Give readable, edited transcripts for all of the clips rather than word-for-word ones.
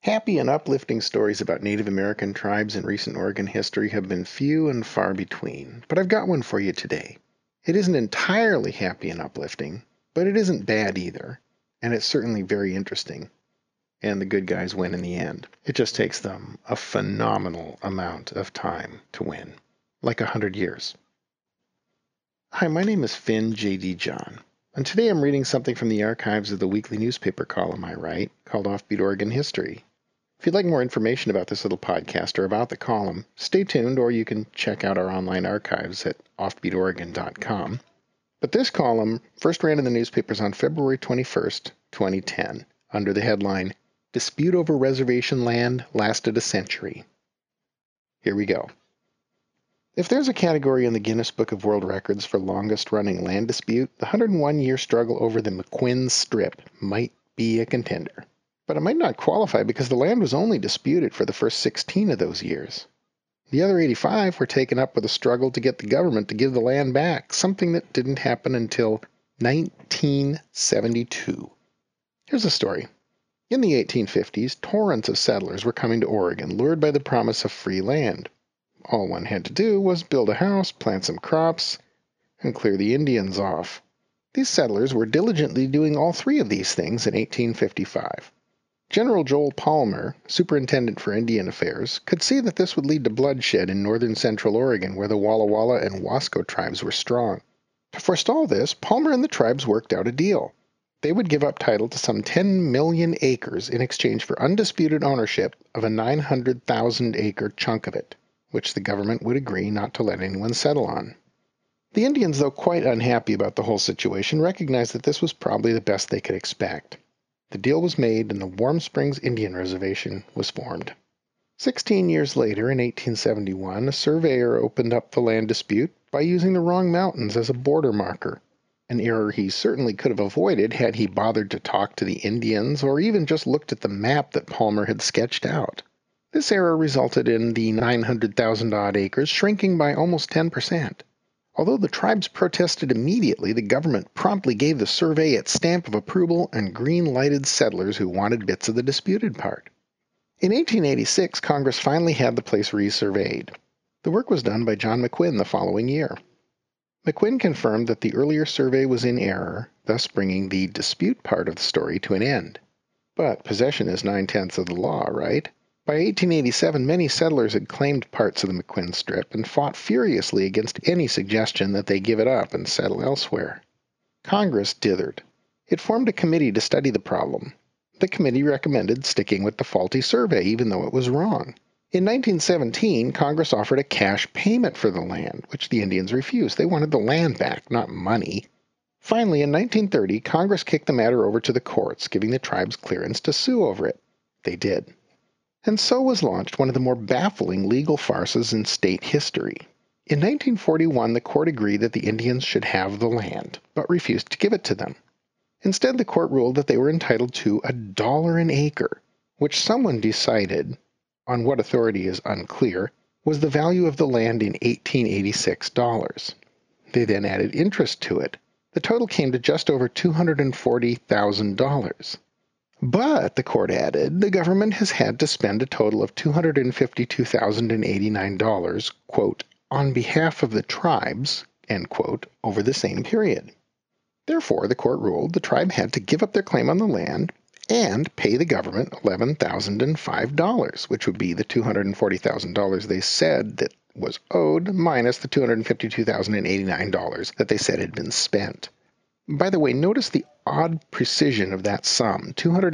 Happy and uplifting stories about Native American tribes in recent Oregon history have been few and far between, but I've got one for you today. It isn't entirely happy and uplifting, but it isn't bad either, and it's certainly very interesting. And the good guys win in the end. It just takes them a phenomenal amount of time to win, like 100 years. Hi, my name is Finn J.D. John, and today I'm reading something from the archives of the weekly newspaper column I write called Offbeat Oregon History. If you'd like more information about this little podcast or about the column, stay tuned, or you can check out our online archives at offbeatoregon.com. But this column first ran in the newspapers on February 21st, 2010, under the headline, Dispute Over Reservation Land Lasted a Century. Here we go. If there's a category in the Guinness Book of World Records for longest-running land dispute, the 101-year struggle over the McQuinn Strip might be a contender. But it might not qualify because the land was only disputed for the first 16 of those years. The other 85 were taken up with a struggle to get the government to give the land back, something that didn't happen until 1972. Here's the story. In the 1850s, torrents of settlers were coming to Oregon, lured by the promise of free land. All one had to do was build a house, plant some crops, and clear the Indians off. These settlers were diligently doing all three of these things in 1855. General Joel Palmer, Superintendent for Indian Affairs, could see that this would lead to bloodshed in northern central Oregon where the Walla Walla and Wasco tribes were strong. To forestall this, Palmer and the tribes worked out a deal. They would give up title to some 10 million acres in exchange for undisputed ownership of a 900,000-acre chunk of it, which the government would agree not to let anyone settle on. The Indians, though quite unhappy about the whole situation, recognized that this was probably the best they could expect. The deal was made and the Warm Springs Indian Reservation was formed. 16 years later, in 1871, a surveyor opened up the land dispute by using the wrong mountains as a border marker, an error he certainly could have avoided had he bothered to talk to the Indians or even just looked at the map that Palmer had sketched out. This error resulted in the 900,000-odd acres shrinking by almost 10%. Although the tribes protested immediately, the government promptly gave the survey its stamp of approval and green-lighted settlers who wanted bits of the disputed part. In 1886, Congress finally had the place resurveyed. The work was done by John McQuinn the following year. McQuinn confirmed that the earlier survey was in error, thus bringing the dispute part of the story to an end. But possession is 9/10 of the law, right? By 1887, many settlers had claimed parts of the McQuinn Strip and fought furiously against any suggestion that they give it up and settle elsewhere. Congress dithered. It formed a committee to study the problem. The committee recommended sticking with the faulty survey, even though it was wrong. In 1917, Congress offered a cash payment for the land, which the Indians refused. They wanted the land back, not money. Finally, in 1930, Congress kicked the matter over to the courts, giving the tribes clearance to sue over it. They did. And so was launched one of the more baffling legal farces in state history. In 1941, the court agreed that the Indians should have the land, but refused to give it to them. Instead, the court ruled that they were entitled to $1 an acre, which someone decided, on what authority is unclear, was the value of the land in 1886 dollars. They then added interest to it. The total came to just over $240,000. But, the court added, the government has had to spend a total of $252,089, quote, on behalf of the tribes, end quote, over the same period. Therefore, the court ruled the tribe had to give up their claim on the land and pay the government $11,005, which would be the $240,000 they said that was owed minus the $252,089 that they said had been spent. By the way, notice the odd precision of that sum,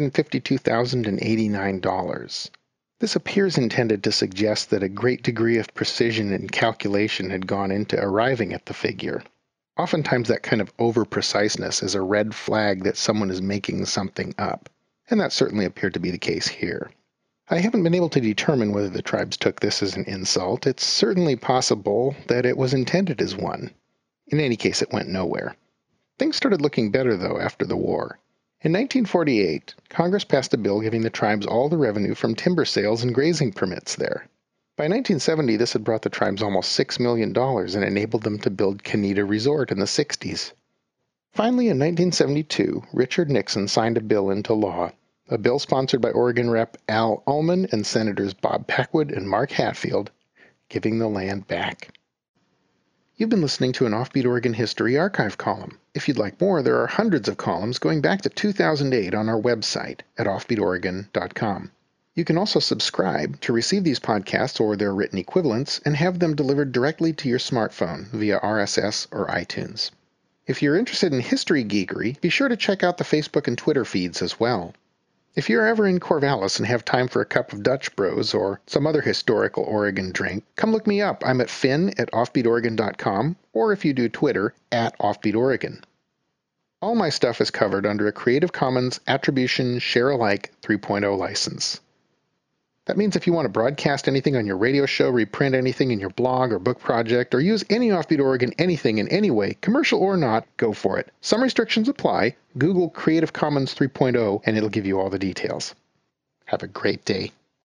$252,089. This appears intended to suggest that a great degree of precision and calculation had gone into arriving at the figure. Oftentimes that kind of over-preciseness is a red flag that someone is making something up, and that certainly appeared to be the case here. I haven't been able to determine whether the tribes took this as an insult. It's certainly possible that it was intended as one. In any case, it went nowhere. Things started looking better, though, after the war. In 1948, Congress passed a bill giving the tribes all the revenue from timber sales and grazing permits there. By 1970, this had brought the tribes almost $6 million and enabled them to build Canida Resort in the 60s. Finally, in 1972, Richard Nixon signed a bill into law, a bill sponsored by Oregon Rep. Al Ullman and Senators Bob Packwood and Mark Hatfield, giving the land back. You've been listening to an Offbeat Oregon History Archive column. If you'd like more, there are hundreds of columns going back to 2008 on our website at offbeatoregon.com. You can also subscribe to receive these podcasts or their written equivalents and have them delivered directly to your smartphone via RSS or iTunes. If you're interested in history geekery, be sure to check out the Facebook and Twitter feeds as well. If you're ever in Corvallis and have time for a cup of Dutch Bros or some other historical Oregon drink, come look me up. I'm at finn@offbeatoregon.com, or if you do Twitter, @offbeatoregon. All my stuff is covered under a Creative Commons Attribution Share-alike 3.0 license. That means if you want to broadcast anything on your radio show, reprint anything in your blog or book project, or use any Offbeat Oregon anything in any way, commercial or not, go for it. Some restrictions apply. Google Creative Commons 3.0 and it'll give you all the details. Have a great day.